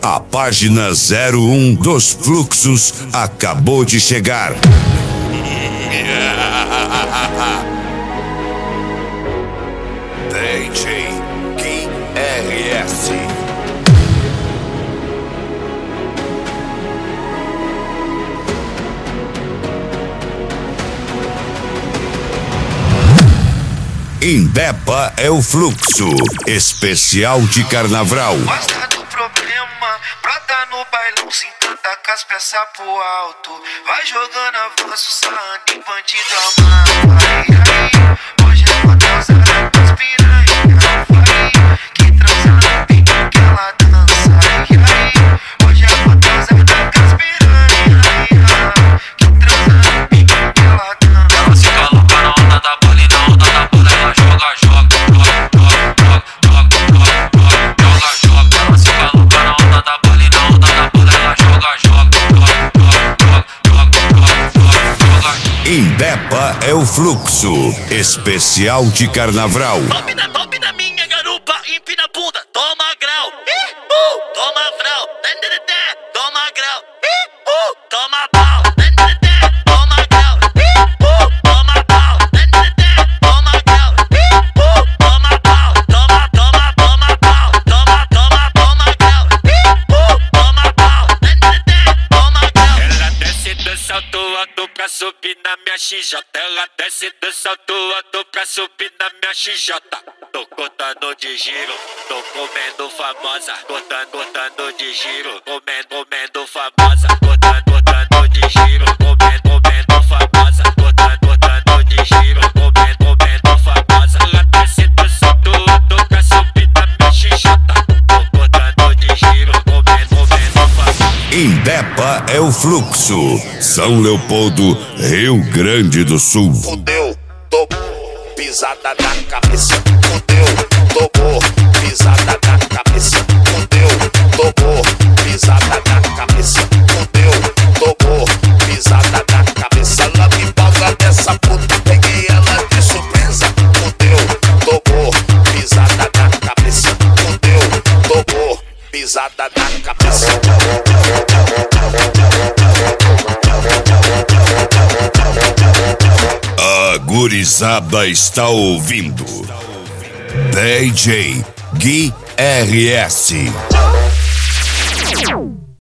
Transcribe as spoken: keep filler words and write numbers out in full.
A página zero um dos fluxos acabou de chegar. D J Gui R S. Embepa é o fluxo especial de carnaval. Gosta do problema, brota no bailão, sinta taca as peças pro alto. Vai jogando avanço, sarrando em bandido amado. Aí, hoje é uma dançada das piranha. Vai, que transa bem com aquela dança. Aí, hoje é uma dançada das piranha. Que transa bem com aquela dança. Ela se coloca na onda da bola e na onda da bola ela joga, joga, joga, joga, joga, joga, joga. Ela se coloca na onda da bola e na onda da bola ela joga, joga, joga, joga, joga, joga. Embepa é o fluxo especial de carnaval. Top da top da minha garupa, empina a bunda, toma grau, ih, uh, toma frau, toma grau, ih, uh, toma pau, toma grau, ih, uh, toma pau, toma grau, ih, uh, toma pau, toma, toma, toma pau, toma, toma, toma grau, ih, uh, toma pau, toma grau. Ela desce do salto alto pra subir na minha X J, ela desce do salto alto pra subir na minha X J. Tô cortando de giro, tô comendo famosa, cortando, cortando de giro, comendo, comendo famosa, cortando, cortando de giro, comendo, comendo famosa, cortando, cortando de giro, comendo, comendo famosa. Ela desce do salto alto pra subir na minha X J. Tô cortando de giro, comendo, comendo famosa. Embepa é o fluxo. São Leopoldo, Rio Grande do Sul. Fudeu, tomou, pisada na cabeça. Fudeu, tomou, pisada na cabeça. Fudeu, tomou, pisada na cabeça. Fudeu, tomou, pisada na cabeça. Ela me paga dessa puta, peguei ela de surpresa. Fudeu, tomou, pisada na cabeça. Fudeu, tomou, pisada na cabeça. A gurizada está ouvindo D J Gui R S.